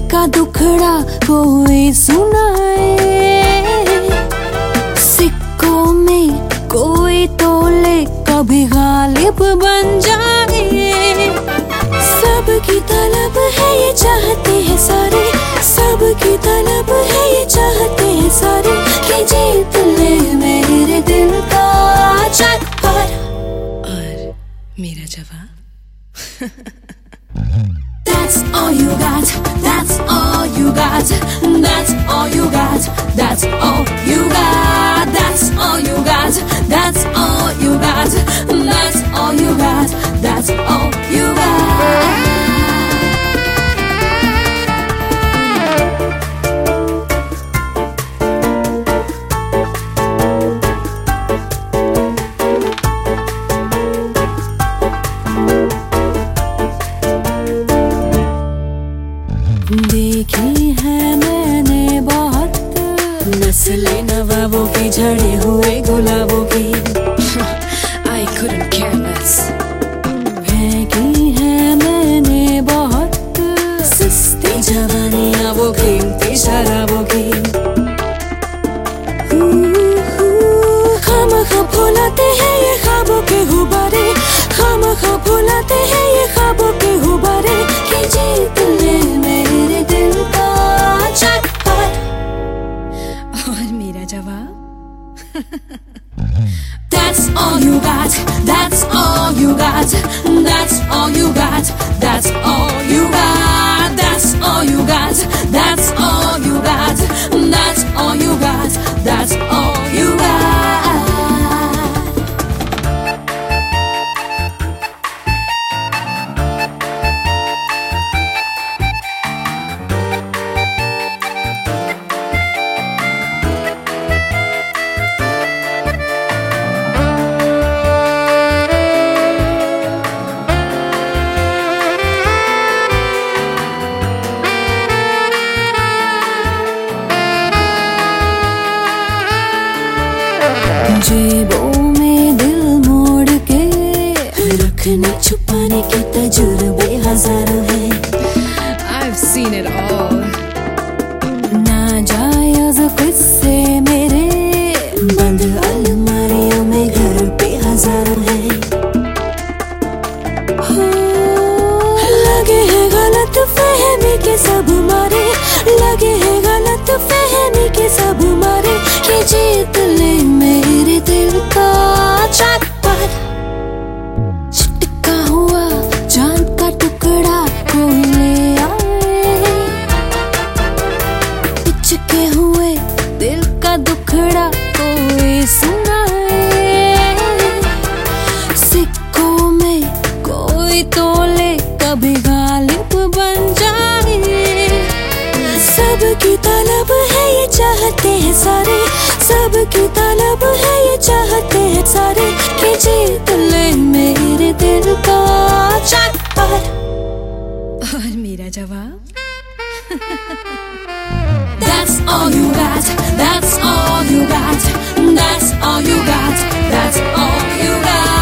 का दुखड़ा कोई सुनाए, सिक्कों में कोई तोले कभी गालिब बन जाए। सबकी तलब है ये चाहते हैं सारे, सबकी तलब है ये चाहते हैं सारे कि जीत ले मेरे दिल का चक्कर। और मेरा जवाब That's all you got, that's all you got, that's all you got, that's all you got, that's all you got, that's all you got, that's all you got, that's all you got. देखी है मैंने बहुत नस्लें नवाबों की, झड़े हुए गुलाबों की। I couldn't care less. फेंकी है मैंने बहुत सस्ती जवानियां वो कीमती शराबों की। खामखा फुलाते हैं ये ख्वाबों के गुब्बारे, खामखा फुलाते हैं ये ख्वाबों के गुब्बारे कि जीत ले मेरे दिल का चक्कर। और मेरा जवाब That's all you got, that's all you got, that's all you got, that's all you got, that's all you got, that's all you got, that's all you got, that's all you got. जेबों में दिल मोड़ के रखने छुपाने के तजुर्बे हजारों हैं। I've seen it all. नाजायज किस्से मेरे बंद अलमारियों में घर पे हजारों हैं। लगे हैं गलत फहमी के सब मारे, लगे हैं गलत फहमी के सब मारे कि जीत ले मेरे दिल का चक्कर। चिपका हुआ चांद का टुकड़ा कोई ले आए, पिचके हुए दिल का दुखड़ा कोई सुनाए। सिक्कों में कोई तोले कभी गालिब बन जाए। सबकी तलब है ये चाहते हैं सारे, सबकी तलब है ये चाहते हैं सारे कि जीत ले मेरे दिल का चक्कर। और मेरा जवाब That's all you got, that's all you got, that's all you got, that's all you got.